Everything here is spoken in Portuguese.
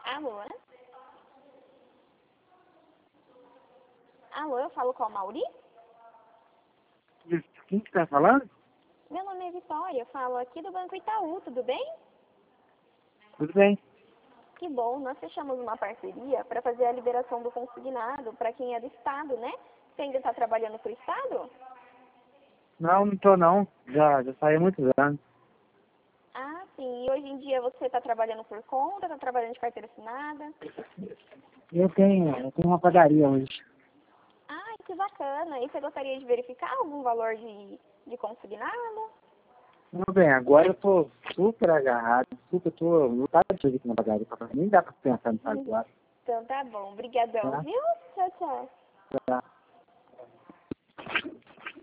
Alô? Alô, eu falo com a Mauri? Quem que tá falando? Meu nome é Vitória, eu falo aqui do Banco Itaú, tudo bem? Tudo bem. Que bom, nós fechamos uma parceria para fazer a liberação do consignado para quem é do Estado, né? Você ainda está trabalhando para o Estado? Não, não tô não. Já saí há muitos anos. Ah, sim. E hoje em dia você está trabalhando por conta, está trabalhando de carteira assinada? Eu tenho uma padaria hoje. Ai, que bacana. E você gostaria de verificar algum valor de consignado? Não, bem, agora eu tô super agarrado, tô lutado de aqui na padaria. Nem dá pra pensar nisso agora, Então tá bom. Obrigadão, tá? viu? Tchau, tchau. Tá.